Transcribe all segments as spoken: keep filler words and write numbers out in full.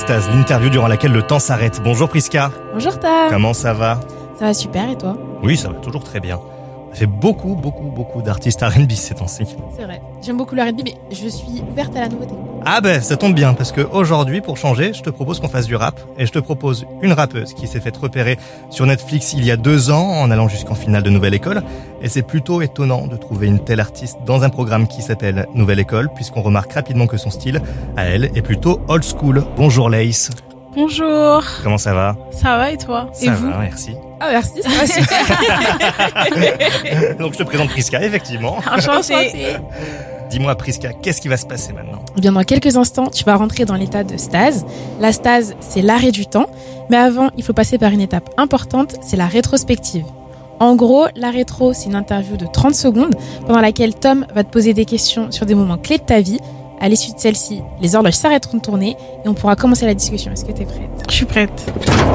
Staz, l'interview durant laquelle le temps s'arrête. Bonjour Priska. Bonjour Tam. Comment ça va? Ça va super, et toi? Oui, ça va toujours très bien. On fait beaucoup, beaucoup, beaucoup d'artistes R and B ces temps-ci. C'est vrai, j'aime beaucoup le R and B, mais je suis ouverte à la nouveauté. Ah ben, ça tombe bien, parce qu'aujourd'hui, pour changer, je te propose qu'on fasse du rap, et je te propose une rappeuse qui s'est fait repérer sur Netflix il y a deux ans, en allant jusqu'en finale de Nouvelle École, et c'est plutôt étonnant de trouver une telle artiste dans un programme qui s'appelle Nouvelle École, puisqu'on remarque rapidement que son style, à elle, est plutôt old school. Bonjour Lace. Bonjour. Comment ça va? Ça va et toi? Ça et va, vous? merci. Ah merci, ça va super. Donc je te présente Priska, effectivement. Enchantée. Dis-moi Priska, qu'est-ce qui va se passer maintenant? Eh bien, dans quelques instants, tu vas rentrer dans l'état de stase. La stase, c'est l'arrêt du temps. Mais avant, il faut passer par une étape importante, c'est la rétrospective. En gros, la rétro, c'est une interview de trente secondes pendant laquelle Tom va te poser des questions sur des moments clés de ta vie. À l'issue de celle-ci, les horloges s'arrêteront de tourner et on pourra commencer la discussion. Est-ce que tu es prête? Je suis prête.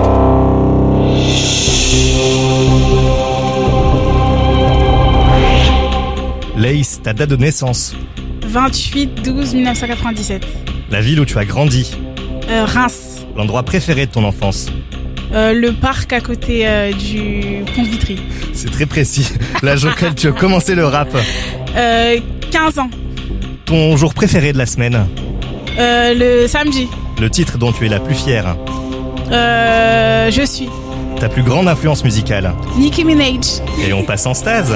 Lace, ta date de naissance? vingt-huit douze mille neuf cent quatre-vingt-dix-sept. La ville où tu as grandi? Euh, Reims. L'endroit préféré de ton enfance? Euh, le parc à côté euh, du pont de Vitry. C'est très précis. L'âge auquel tu as commencé le rap? Euh, quinze ans. Ton jour préféré de la semaine? Euh, le samedi. Le titre dont tu es la plus fière? Euh, je suis. Ta plus grande influence musicale? Nicki Minaj. Et on passe en stase.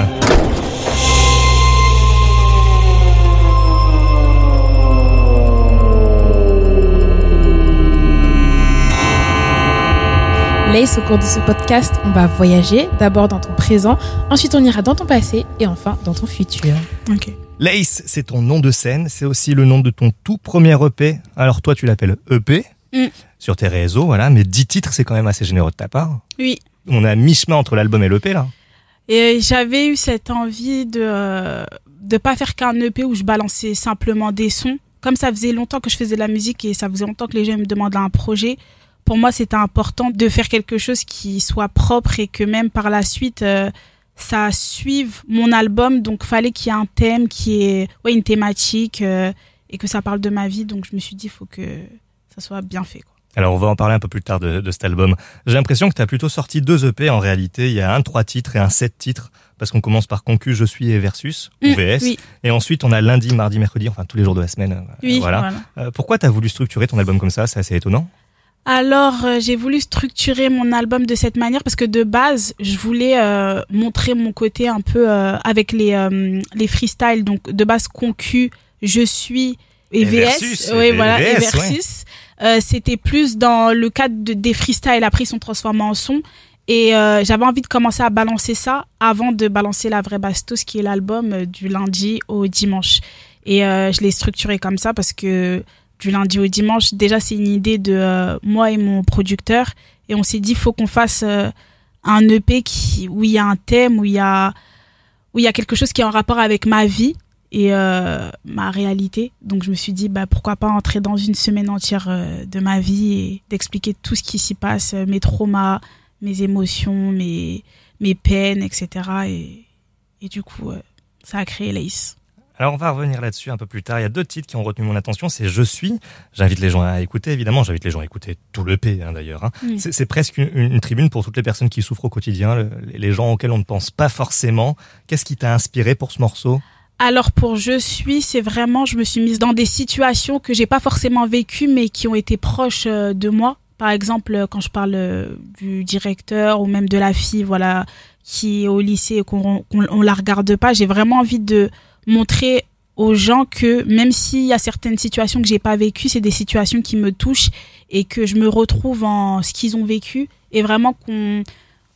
Lace, au cours de ce podcast, on va voyager, d'abord dans ton présent, ensuite on ira dans ton passé et enfin dans ton futur. Ok. Lace, c'est ton nom de scène, c'est aussi le nom de ton tout premier E P. Alors toi, tu l'appelles E P Mm. sur tes réseaux, voilà, mais dix titres, c'est quand même assez généreux de ta part. Oui. On est à mi-chemin entre l'album et l'E P, là. Et j'avais eu cette envie de euh, de pas faire qu'un E P où je balançais simplement des sons. Comme ça faisait longtemps que je faisais de la musique et ça faisait longtemps que les gens me demandaient un projet. Pour moi, c'était important de faire quelque chose qui soit propre et que même par la suite, euh, ça suive mon album. Donc, fallait qu'il y ait un thème qui est, ouais, une thématique euh, et que ça parle de ma vie. Donc, je me suis dit, il faut que ça soit bien fait, quoi. Alors, on va en parler un peu plus tard de, de cet album. J'ai l'impression que tu as plutôt sorti deux E P en réalité. Il y a un trois titres et un sept titres. Parce qu'on commence par Concu, Je suis et Versus, ou Mmh, V S. oui. Et ensuite, on a lundi, mardi, mercredi, enfin tous les jours de la semaine. euh, Oui, voilà. voilà. Euh, pourquoi tu as voulu structurer ton album comme ça? C'est assez étonnant. Alors, euh, j'ai voulu structurer mon album de cette manière parce que de base, je voulais euh, montrer mon côté un peu euh, avec les euh, les freestyles. Donc, de base, Concu, Je suis et, Et V S. Versus, Oui, et voilà, V S, et Versus. Euh, c'était plus dans le cadre de, des freestyles. Après, ils sont transformés en son. Et euh, j'avais envie de commencer à balancer ça avant de balancer La Vraie Bastos, qui est l'album euh, du lundi au dimanche. Et euh, je l'ai structuré comme ça parce que du lundi au dimanche, déjà c'est une idée de euh, moi et mon producteur, et on s'est dit faut qu'on fasse euh, un E P qui, où il y a un thème, où il y a où il y a quelque chose qui est en rapport avec ma vie et euh, ma réalité. Donc je me suis dit bah pourquoi pas entrer dans une semaine entière euh, de ma vie et d'expliquer tout ce qui s'y passe, mes traumas, mes émotions, mes mes peines, et cetera. Et et du coup euh, ça a créé Lace. Alors on va revenir là-dessus un peu plus tard. Il y a deux titres qui ont retenu mon attention, c'est Je suis. J'invite les gens à écouter, évidemment. J'invite les gens à écouter tout l'E P, hein, d'ailleurs. Hein. Mm. C'est, c'est presque une, une tribune pour toutes les personnes qui souffrent au quotidien, le, les gens auxquels on ne pense pas forcément. Qu'est-ce qui t'a inspiré pour ce morceau? Alors pour Je suis, c'est vraiment, je me suis mise dans des situations que j'ai pas forcément vécues, mais qui ont été proches euh, de moi. Par exemple, quand je parle euh, du directeur ou même de la fille, voilà, qui est au lycée et qu'on, qu'on on la regarde pas, j'ai vraiment envie de montrer aux gens que même s'il y a certaines situations que j'ai pas vécues, c'est des situations qui me touchent et que je me retrouve en ce qu'ils ont vécu, et vraiment qu'on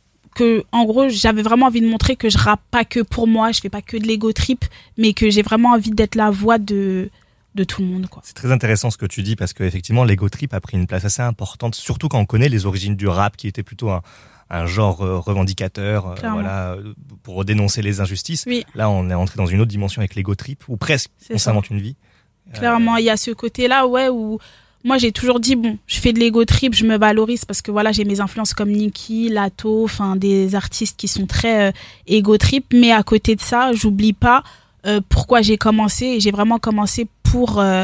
que en gros j'avais vraiment envie de montrer que je rappe pas que pour moi, je fais pas que de l'ego trip, mais que j'ai vraiment envie d'être la voix de de tout le monde, quoi. C'est très intéressant ce que tu dis parce que effectivement l'ego trip a pris une place assez importante, surtout quand on connaît les origines du rap qui était plutôt un un genre euh, revendicateur, euh, voilà, euh, pour dénoncer les injustices. Oui. Là, on est entré dans une autre dimension avec l'ego trip, ou presque, C'est on ça. s'invente une vie. Clairement, il y a ce côté-là, ouais, où moi j'ai toujours dit bon, je fais de l'ego trip, je me valorise parce que voilà, j'ai mes influences comme Nicki, Lato, enfin des artistes qui sont très euh, ego trip, mais à côté de ça, j'oublie pas euh, pourquoi j'ai commencé, et j'ai vraiment commencé pour euh,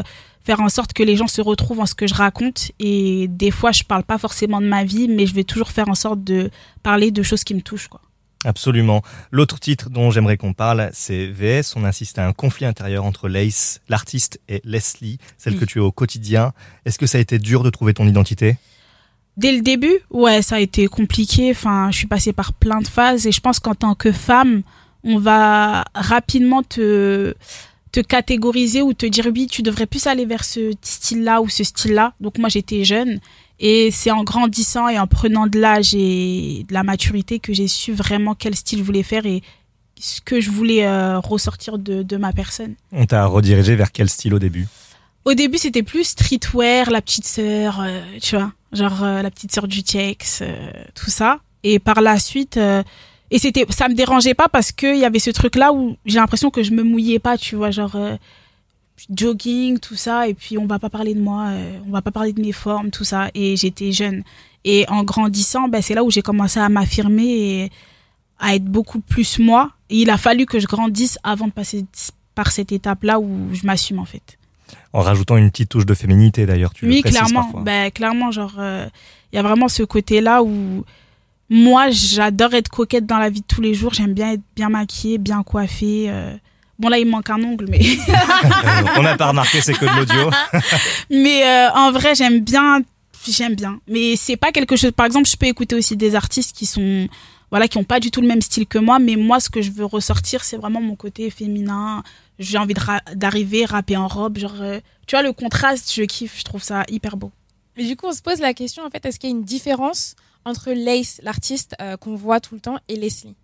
faire en sorte que les gens se retrouvent en ce que je raconte. Et des fois, je parle pas forcément de ma vie, mais je vais toujours faire en sorte de parler de choses qui me touchent, quoi. Absolument. L'autre titre dont j'aimerais qu'on parle, c'est V S. On insiste à un conflit intérieur entre Lace, l'artiste, et Leslie, celle oui. que tu es au quotidien. Est-ce que ça a été dur de trouver ton identité ? Dès le début, ouais, ça a été compliqué. Enfin, je suis passée par plein de phases et je pense qu'en tant que femme, on va rapidement te te catégoriser ou te dire oui, tu devrais plus aller vers ce style-là ou ce style-là. Donc moi, j'étais jeune et c'est en grandissant et en prenant de l'âge et de la maturité que j'ai su vraiment quel style je voulais faire et ce que je voulais euh, ressortir de, de ma personne. On t'a redirigé vers quel style au début ? Au début, c'était plus streetwear, la petite sœur, euh, tu vois, genre euh, la petite sœur du T-X, euh, tout ça. Et par la suite... Euh, Et c'était, ça me dérangeait pas parce que il y avait ce truc-là où j'ai l'impression que je me mouillais pas, tu vois, genre euh, jogging, tout ça, et puis on va pas parler de moi, euh, on va pas parler de mes formes, tout ça. Et j'étais jeune. Et en grandissant, ben c'est là où j'ai commencé à m'affirmer et à être beaucoup plus moi. Et il a fallu que je grandisse avant de passer par cette étape-là où je m'assume en fait. En rajoutant une petite touche de féminité d'ailleurs, tu oui, le précises clairement. parfois. Ben clairement, genre il euh, y a vraiment ce côté-là où moi, j'adore être coquette dans la vie de tous les jours. J'aime bien être bien maquillée, bien coiffée. Euh... Bon, là, il me manque un ongle, mais... On n'a pas remarqué, c'est que de l'audio. Mais euh, en vrai, j'aime bien... J'aime bien. Mais c'est pas quelque chose... Par exemple, je peux écouter aussi des artistes qui sont... Voilà, qui n'ont pas du tout le même style que moi. Mais moi, ce que je veux ressortir, c'est vraiment mon côté féminin. J'ai envie de ra- d'arriver, rapper en robe. Genre, euh... tu vois, le contraste, je kiffe. Je trouve ça hyper beau. Mais du coup, on se pose la question, en fait, est-ce qu'il y a une différence entre Lace, l'artiste euh, qu'on voit tout le temps, et Leslie?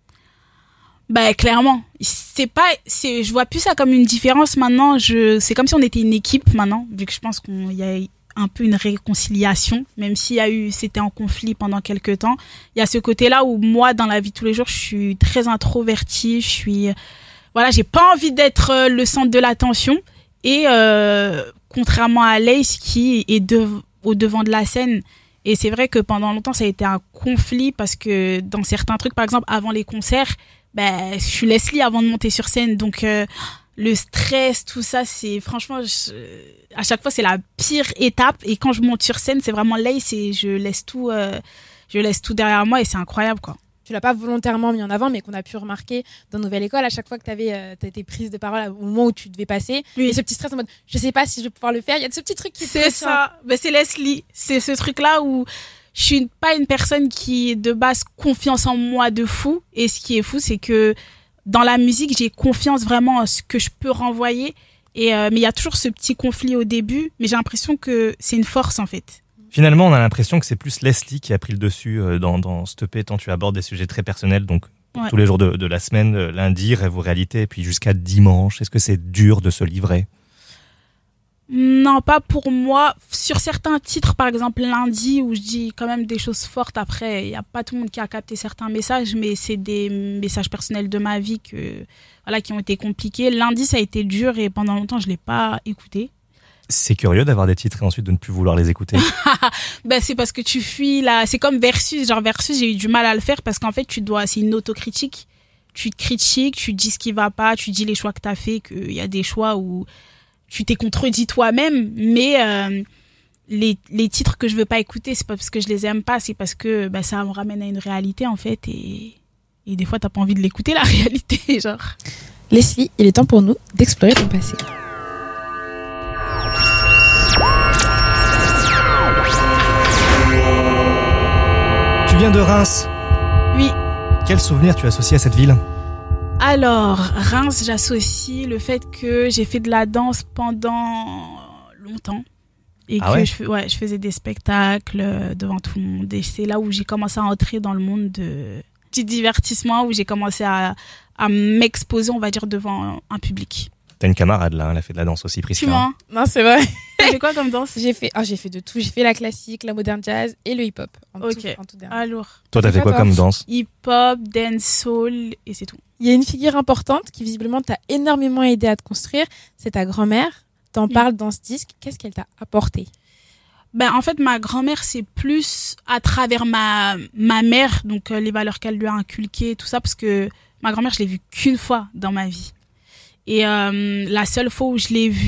Bah clairement, c'est pas, c'est, je vois plus ça comme une différence maintenant. Je, c'est comme si on était une équipe maintenant, vu que je pense qu'il y a un peu une réconciliation, même s'il y a eu, c'était en conflit pendant quelques temps. Il y a ce côté-là où moi, dans la vie de tous les jours, je suis très introvertie, je suis, voilà, j'ai pas envie d'être le centre de l'attention. Et euh, contrairement à Lace qui est de, au devant de la scène. Et c'est vrai que pendant longtemps, ça a été un conflit parce que dans certains trucs, par exemple, avant les concerts, ben, je suis Leslie avant de monter sur scène. Donc, euh, le stress, tout ça, c'est franchement, je, à chaque fois, c'est la pire étape. Et quand je monte sur scène, c'est vraiment Lace et je laisse tout, euh, je laisse tout derrière moi et c'est incroyable, quoi. Tu l'as pas volontairement mis en avant, mais qu'on a pu remarquer dans Nouvelle École, à chaque fois que tu avais euh, été prise de parole au moment où tu devais passer, oui. Et ce petit stress en mode, je sais pas si je vais pouvoir le faire, il y a ce petit truc qui... C'est ça, ben, c'est Leslie, c'est ce truc-là où je suis pas une personne qui, de base, confiance en moi de fou, et ce qui est fou, c'est que dans la musique, j'ai confiance vraiment en ce que je peux renvoyer, et, euh, mais il y a toujours ce petit conflit au début, mais j'ai l'impression que c'est une force, en fait. Finalement, on a l'impression que c'est plus Leslie qui a pris le dessus dans, dans ce E P, tant tu abordes des sujets très personnels, donc ouais. Tous les jours de, de la semaine, lundi, rêve ou réalité, et puis jusqu'à dimanche. Est-ce que c'est dur de se livrer ? Non, pas pour moi. Sur certains titres, par exemple lundi, où je dis quand même des choses fortes, après, il n'y a pas tout le monde qui a capté certains messages, mais c'est des messages personnels de ma vie que, voilà, qui ont été compliqués. Lundi, ça a été dur et pendant longtemps, je ne l'ai pas écouté. C'est curieux d'avoir des titres et ensuite de ne plus vouloir les écouter. Ben, c'est parce que tu fuis là. C'est comme Versus. Genre Versus, j'ai eu du mal à le faire parce qu'en fait, tu dois, c'est une autocritique. Tu te critiques, tu dis ce qui va pas, tu dis les choix que tu as fait, qu'il y a des choix où tu t'es contredit toi-même. Mais euh, les, les titres que je veux pas écouter, c'est pas parce que je les aime pas, c'est parce que ben, ça me ramène à une réalité en fait. Et, et des fois, t'as pas envie de l'écouter, la réalité. Genre. Leslie, il est temps pour nous d'explorer ton passé. Tu viens de Reims ? Oui. Quel souvenir tu associes à cette ville ? Alors, Reims, j'associe le fait que j'ai fait de la danse pendant longtemps. Et ah que ouais je, ouais, je faisais des spectacles devant tout le monde. Et c'est là où j'ai commencé à entrer dans le monde de, du divertissement, où j'ai commencé à, à m'exposer, on va dire, devant un public. T'as une camarade là, elle a fait de la danse aussi, Priscilla. Tu mens ? Non, c'est vrai. T'as fait quoi comme danse ? J'ai fait, oh, j'ai fait de tout. J'ai fait la classique, la moderne jazz et le hip-hop. En ok. Tout, en tout dernier. Alors. Toi, t'as fait quoi comme danse ? Hip-hop, dancehall et c'est tout. Il y a une figure importante qui visiblement t'a énormément aidé à te construire. C'est ta grand-mère. T'en mmh. parles dans ce disque. Qu'est-ce qu'elle t'a apporté ? Ben, en fait, ma grand-mère, c'est plus à travers ma, ma mère, donc euh, les valeurs qu'elle lui a inculquées, tout ça, parce que ma grand-mère, je l'ai vue qu'une fois dans ma vie. Et euh, la seule fois où je l'ai vue,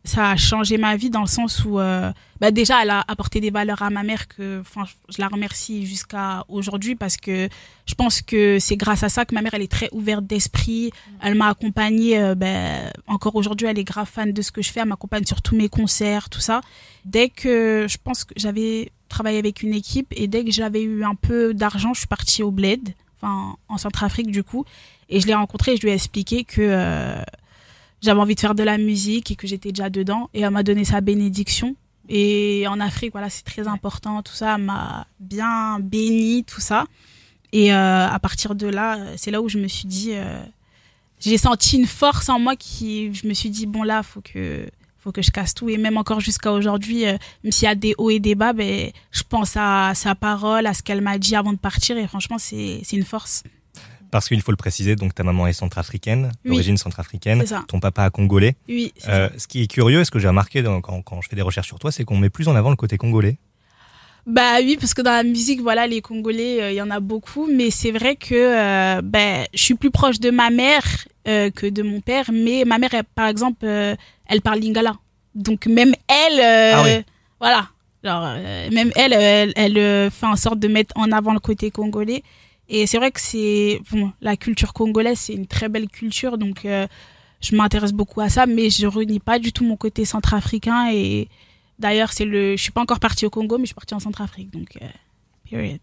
ça a changé ma vie dans le sens où, euh, bah déjà, elle a apporté des valeurs à ma mère que, enfin, je la remercie jusqu'à aujourd'hui parce que je pense que c'est grâce à ça que ma mère, elle est très ouverte d'esprit. Elle m'a accompagnée, euh, ben, encore aujourd'hui, elle est grave fan de ce que je fais. Elle m'accompagne sur tous mes concerts, tout ça. Dès que je pense que j'avais travaillé avec une équipe et dès que j'avais eu un peu d'argent, je suis partie au Bled, enfin, en Centrafrique, du coup. Et je l'ai rencontrée et je lui ai expliqué que, euh, j'avais envie de faire de la musique et que j'étais déjà dedans. Et elle m'a donné sa bénédiction. Et en Afrique, voilà, c'est très important, tout ça. Elle m'a bien béni, tout ça. Et euh, à partir de là, c'est là où je me suis dit... Euh, j'ai senti une force en moi qui... Je me suis dit, bon là, il faut que, faut que je casse tout. Et même encore jusqu'à aujourd'hui, euh, même s'il y a des hauts et des bas, ben, je pense à sa parole, à ce qu'elle m'a dit avant de partir. Et franchement, c'est, c'est une force. Parce qu'il faut le préciser, donc ta maman est centrafricaine, Oui. d'origine centrafricaine, C'est ça. ton papa congolais. Oui, c'est Euh, ça. ce qui est curieux, ce que j'ai remarqué dans- quand, quand je fais des recherches sur toi, c'est qu'on met plus en avant le côté congolais. Bah oui, parce que dans la musique, voilà, les Congolais, il euh, y en a beaucoup, mais c'est vrai que euh, ben, je suis plus proche de ma mère euh, que de mon père, mais ma mère, elle, par exemple, euh, elle parle lingala. Donc même elle, euh, Ah oui. voilà, genre, euh, même elle, elle, elle euh, fait en sorte de mettre en avant le côté congolais. Et c'est vrai que c'est, bon, la culture congolaise, c'est une très belle culture, donc euh, je m'intéresse beaucoup à ça, mais je renie pas du tout mon côté centrafricain. Et d'ailleurs, c'est le, je suis pas encore partie au Congo, mais je suis partie en Centrafrique, donc euh, period.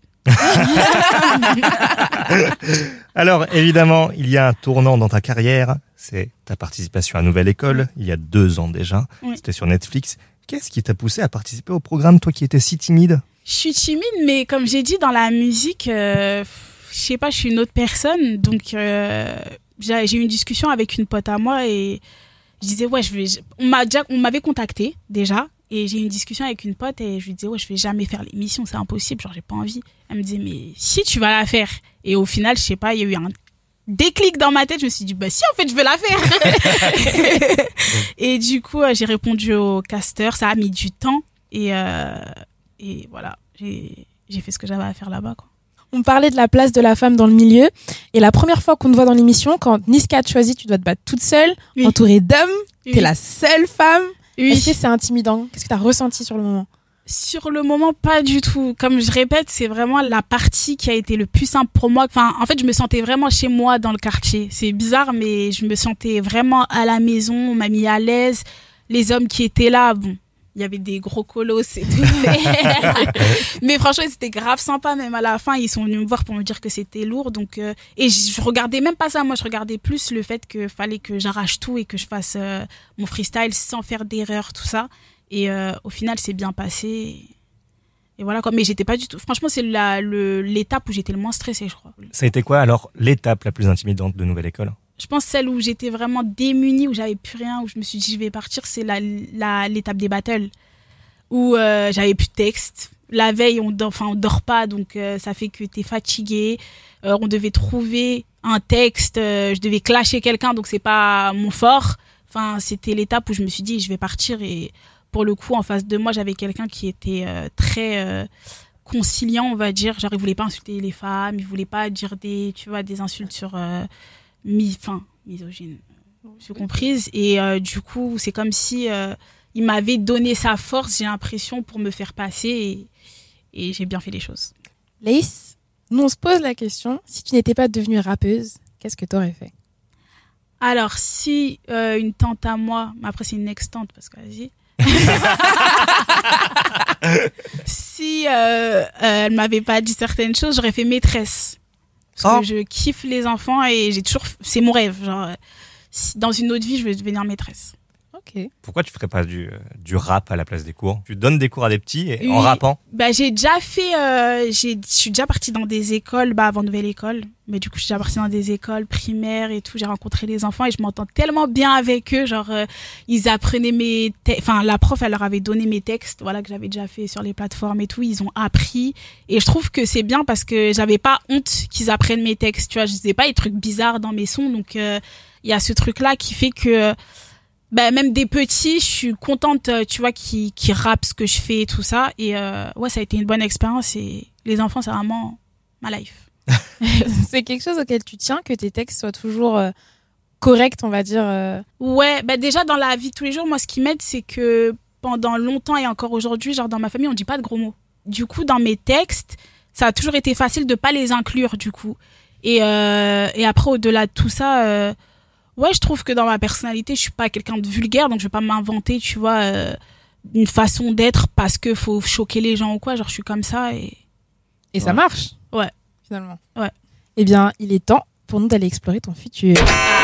Alors, évidemment, il y a un tournant dans ta carrière. C'est ta participation à Nouvelle École, il y a deux ans déjà. Oui. C'était sur Netflix. Qu'est-ce qui t'a poussé à participer au programme, toi qui étais si timide? Je suis timide, mais comme j'ai dit, dans la musique, euh, je sais pas, je suis une autre personne. Donc, euh, j'ai, j'ai eu une discussion avec une pote à moi et je disais, ouais, je vais. On, m'a déjà, on m'avait contacté déjà et j'ai eu une discussion avec une pote et je lui disais, ouais, je vais jamais faire l'émission, c'est impossible, genre, j'ai pas envie. Elle me disait, mais si, tu vas la faire. Et au final, je sais pas, il y a eu un déclic dans ma tête, je me suis dit, bah si, en fait, je vais la faire. Et du coup, euh, j'ai répondu au casteur, ça a mis du temps et. Euh, Et voilà, j'ai, j'ai fait ce que j'avais à faire là-bas, quoi. On parlait de la place de la femme dans le milieu. Et la première fois qu'on te voit dans l'émission, quand Niska te choisit, tu dois te battre toute seule, Oui. entourée d'hommes. Oui. T'es la seule femme. Oui. Est-ce que c'est intimidant? Qu'est-ce que t'as ressenti sur le moment? Sur le moment, pas du tout. Comme je répète, c'est vraiment la partie qui a été le plus simple pour moi. Enfin, en fait, je me sentais vraiment chez moi dans le quartier. C'est bizarre, mais je me sentais vraiment à la maison. On m'a mis à l'aise. Les hommes qui étaient là, bon, il y avait des gros colosses et tout. Mais, mais franchement, c'était grave sympa. Même à la fin, ils sont venus me voir pour me dire que c'était lourd. Donc, euh, et je, je regardais même pas ça. Moi, je regardais plus le fait qu'il fallait que j'arrache tout et que je fasse euh, mon freestyle sans faire d'erreur, tout ça. Et euh, au final, c'est bien passé. Et, et voilà quoi. Mais j'étais pas du tout. Franchement, c'est la, le, l'étape où j'étais le moins stressée, je crois. Ça a été quoi alors l'étape la plus intimidante de Nouvelle École? Je pense celle où j'étais vraiment démunie, où j'avais plus rien, où je me suis dit je vais partir, c'est la, la, l'étape des battles. Où euh, j'avais plus de texte. La veille, on dort, enfin, on dort pas, donc euh, ça fait que t'es fatigué. Euh, on devait trouver un texte, euh, je devais clasher quelqu'un, donc c'est pas mon fort. Enfin, c'était l'étape où je me suis dit je vais partir. Et pour le coup, en face de moi, j'avais quelqu'un qui était euh, très euh, conciliant, on va dire. Genre, il voulait pas insulter les femmes, il voulait pas dire des, tu vois, des insultes sur... Euh, mi, enfin, misogyne, je suis comprise. Et euh, du coup, c'est comme si euh, il m'avait donné sa force, j'ai l'impression, pour me faire passer. Et, et j'ai bien fait les choses. Laïs, nous on se pose la question, si tu n'étais pas devenue rappeuse, qu'est-ce que t'aurais fait? Alors, si euh, une tante à moi, mais après c'est une ex-tante, parce que vas-y. Si euh, euh, elle m'avait pas dit certaines choses, j'aurais fait maîtresse. Parce Oh. que je kiffe les enfants et j'ai toujours, c'est mon rêve. Genre, euh, si- dans une autre vie, je vais devenir maîtresse. Ok. Pourquoi tu ferais pas du, euh, du rap à la place des cours? Tu donnes des cours à des petits et, en Oui. rappant? Bah, j'ai déjà fait, euh, j'ai, je suis déjà partie dans des écoles, bah, avant Nouvelle École. Mais du coup, je suis déjà partie dans des écoles primaires et tout. J'ai rencontré les enfants et je m'entends tellement bien avec eux. Genre, euh, ils apprenaient mes, te- enfin, la prof, elle leur avait donné mes textes, voilà, que j'avais déjà fait sur les plateformes et tout. Ils ont appris. Et je trouve que c'est bien parce que j'avais pas honte qu'ils apprennent mes textes. Tu vois, je disais pas des trucs bizarres dans mes sons. Donc, euh, il y a ce truc-là qui fait que, bah, même des petits, je suis contente, euh, tu vois, qui, qui rappent ce que je fais et tout ça. Et euh, ouais, ça a été une bonne expérience. Et les enfants, c'est vraiment ma life. C'est quelque chose auquel tu tiens, que tes textes soient toujours euh, correct, on va dire. Euh... Ouais, bah déjà dans la vie de tous les jours, moi ce qui m'aide, c'est que pendant longtemps et encore aujourd'hui, genre dans ma famille, on dit pas de gros mots. Du coup, dans mes textes, ça a toujours été facile de pas les inclure, du coup. Et, euh, et après, au-delà de tout ça, euh, ouais, je trouve que dans ma personnalité, je suis pas quelqu'un de vulgaire, donc je vais pas m'inventer, tu vois, euh, une façon d'être parce que faut choquer les gens ou quoi. Genre, je suis comme ça et... Et ça marche. Ouais. Finalement. Ouais. Eh bien, il est temps pour nous d'aller explorer ton futur.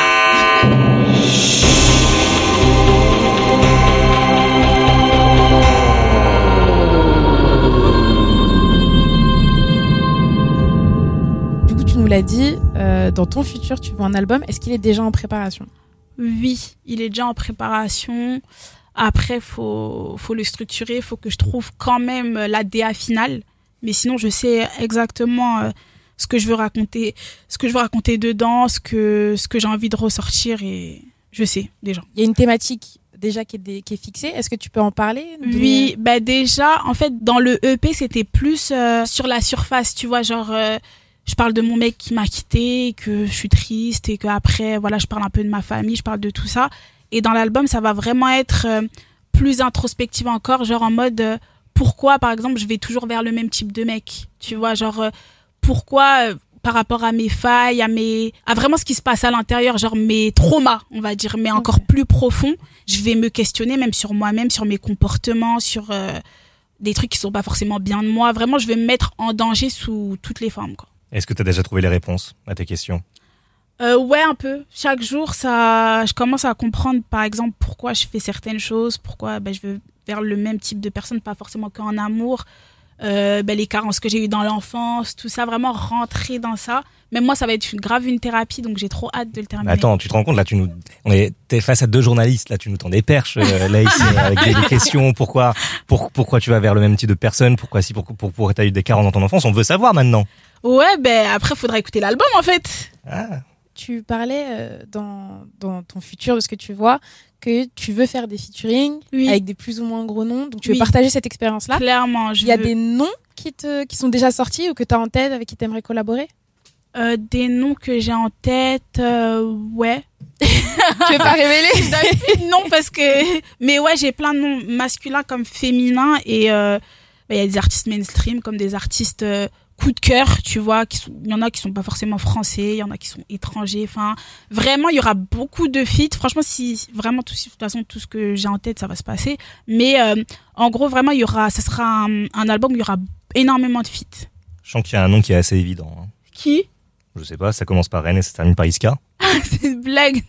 Du coup, tu nous l'as dit, euh, dans ton futur, tu veux un album. Est-ce qu'il est déjà en préparation ? Oui, il est déjà en préparation. Après, faut, faut le structurer. Faut que je trouve quand même la D A finale. Mais sinon, je sais exactement euh, ce que je veux raconter, ce que je veux raconter dedans, ce que, ce que j'ai envie de ressortir et je sais déjà. Il y a une thématique déjà qui est, des, qui est fixée. Est-ce que tu peux en parler ? de... Oui, bah déjà, en fait, dans le E P, c'était plus euh, sur la surface, tu vois, genre, euh, je parle de mon mec qui m'a quitté, que je suis triste et qu'après, voilà, je parle un peu de ma famille, je parle de tout ça. Et dans l'album, ça va vraiment être euh, plus introspectif encore, genre en mode... Euh, pourquoi, par exemple, je vais toujours vers le même type de mec, tu vois, genre, euh, pourquoi, euh, par rapport à mes failles, à mes, à vraiment ce qui se passe à l'intérieur, genre mes traumas, on va dire, mais encore okay. plus profonds, je vais me questionner même sur moi-même, sur mes comportements, sur euh, des trucs qui sont pas forcément bien de moi. Vraiment, je vais me mettre en danger sous toutes les formes, quoi. Est-ce que tu as déjà trouvé les réponses à tes questions ? Euh, ouais, un peu. Chaque jour, ça, je commence à comprendre, par exemple, pourquoi je fais certaines choses, pourquoi ben, je veux vers le même type de personne, pas forcément qu'en amour, euh, ben, les carences que j'ai eues dans l'enfance, tout ça, vraiment rentrer dans ça. Même moi, ça va être une, grave une thérapie, donc j'ai trop hâte de le terminer. Attends, tu te rends compte, là, tu nous, on est, t'es face à deux journalistes, là, tu nous tends des perches, euh, Laïs, avec des, des questions, pourquoi, pour, pourquoi tu vas vers le même type de personne, pourquoi si, pourquoi, pour, pour, t'as eu des carences dans ton enfance, on veut savoir maintenant. Ouais, ben, après, faudra écouter l'album, en fait. Ah. Tu parlais euh, dans, dans ton futur, de ce que tu vois, que tu veux faire des featuring oui. avec des plus ou moins gros noms. Donc, tu veux oui. partager cette expérience-là. Clairement. Il y a veux... des noms qui, te, qui sont déjà sortis ou que tu as en tête, avec qui tu aimerais collaborer ? euh, Des noms que j'ai en tête, euh, ouais. Tu veux pas révéler ? Je donne plus de noms parce que... Mais ouais, j'ai plein de noms masculins comme féminins. Et il euh, bah, y a des artistes mainstream comme des artistes... Euh, coup de cœur, tu vois, qui sont, il y en a qui sont pas forcément français, il y en a qui sont étrangers, enfin, vraiment, il y aura beaucoup de feats. Franchement, si, vraiment, tout, de toute façon, tout ce que j'ai en tête, ça va se passer. Mais, euh, en gros, vraiment, il y aura, ça sera un, un album où il y aura énormément de feats. Je sens qu'il y a un nom qui est assez évident. Hein. Qui? Je sais pas, ça commence par Rennes et ça termine par Iska. C'est une blague.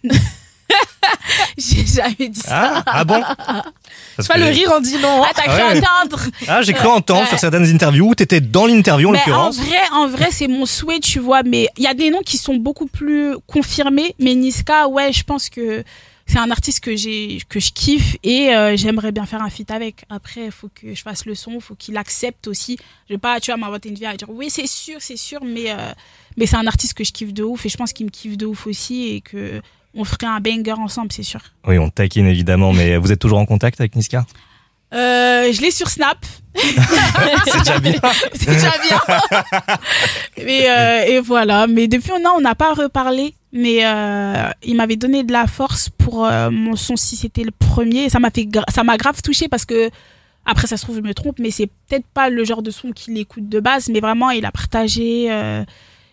J'ai jamais dit ça. Ah, ah bon? Parce pas que... le rire en dit non. Ah, t'as cru ouais. entendre. Ah, j'ai cru entendre euh, sur certaines interviews où t'étais dans l'interview en l'occurrence. En vrai, en vrai, c'est mon souhait, tu vois, mais il y a des noms qui sont beaucoup plus confirmés, mais Niska, ouais, je pense que c'est un artiste que j'ai, que je kiffe et euh, j'aimerais bien faire un feat avec. Après, il faut que je fasse le son, il faut qu'il accepte aussi. Je vais pas, tu vois, m'inventer une vie à dire oui, c'est sûr, c'est sûr, mais, euh, mais c'est un artiste que je kiffe de ouf et je pense qu'il me kiffe de ouf aussi et que on ferait un banger ensemble, c'est sûr. Oui, on taquine évidemment, mais vous êtes toujours en contact avec Niska ? euh, Je l'ai sur Snap. C'est déjà bien. C'est déjà bien. mais, euh, et voilà. Mais depuis un an, on n'a pas reparlé. Mais euh, il m'avait donné de la force pour euh, mon son si c'était le premier. Et ça m'a fait, gra- ça m'a grave touchée parce que après, ça se trouve, je me trompe, mais c'est peut-être pas le genre de son qu'il écoute de base. Mais vraiment, il a partagé. Euh,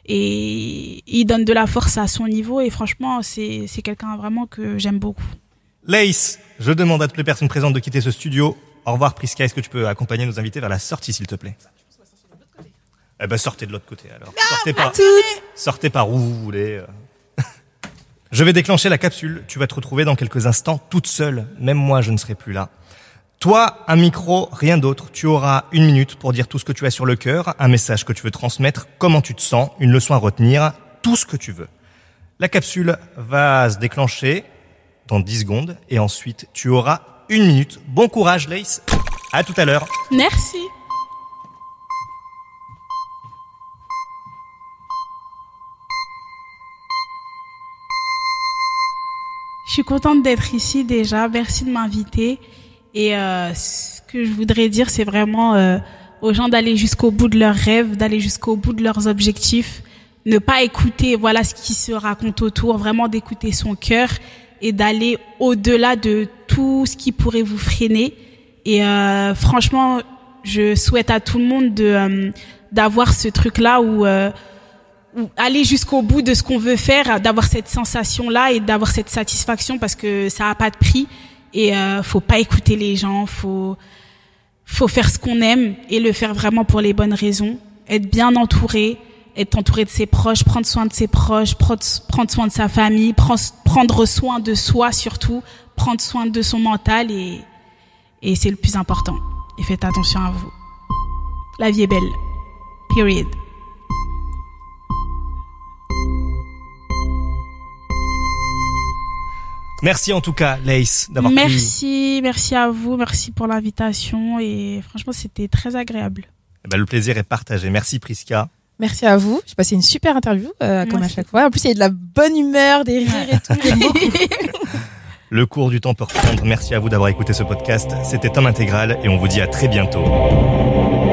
Et il donne de la force à son niveau et franchement, c'est, c'est quelqu'un vraiment que j'aime beaucoup. Laïs, je demande à toutes les personnes présentes de quitter ce studio. Au revoir Prisca, est-ce que tu peux accompagner nos invités vers la sortie s'il te plaît ? Eh ben sortez de l'autre côté alors. Non, sortez pas par, toutes. sortez par où vous voulez. Je vais déclencher la capsule. Tu vas te retrouver dans quelques instants toute seule. Même moi, je ne serai plus là. Toi, un micro, rien d'autre. Tu auras une minute pour dire tout ce que tu as sur le cœur, un message que tu veux transmettre, comment tu te sens, une leçon à retenir, tout ce que tu veux. La capsule va se déclencher dans dix secondes et ensuite tu auras une minute. Bon courage, Laïs. À tout à l'heure. Merci. Je suis contente d'être ici déjà. Merci de m'inviter. Et euh, ce que je voudrais dire, c'est vraiment euh, aux gens d'aller jusqu'au bout de leurs rêves, d'aller jusqu'au bout de leurs objectifs. ne pas écouter voilà ce qui se raconte autour, vraiment d'écouter son cœur et d'aller au-delà de tout ce qui pourrait vous freiner. Et euh, franchement, je souhaite à tout le monde de euh, d'avoir ce truc-là où, euh, où aller jusqu'au bout de ce qu'on veut faire, d'avoir cette sensation-là et d'avoir cette satisfaction, parce que ça a pas de prix. Et euh, faut pas écouter les gens, faut faut faire ce qu'on aime et le faire vraiment pour les bonnes raisons. Être bien entouré, être entouré de ses proches, prendre soin de ses proches, prendre soin de sa famille, prendre soin de soi surtout, prendre soin de son mental et et c'est le plus important. Et faites attention à vous. La vie est belle. Period. Merci en tout cas, Lace, d'avoir Merci, pris... merci à vous, merci pour l'invitation et franchement, c'était très agréable. Eh ben, le plaisir est partagé. Merci Prisca. Merci à vous. J'ai passé une super interview, euh, comme merci. À chaque fois. En plus, il y a de la bonne humeur, des rires et tout. J'aime beaucoup. Le cours du temps peut reprendre. Merci à vous d'avoir écouté ce podcast. C'était Temps Intégral et on vous dit à très bientôt.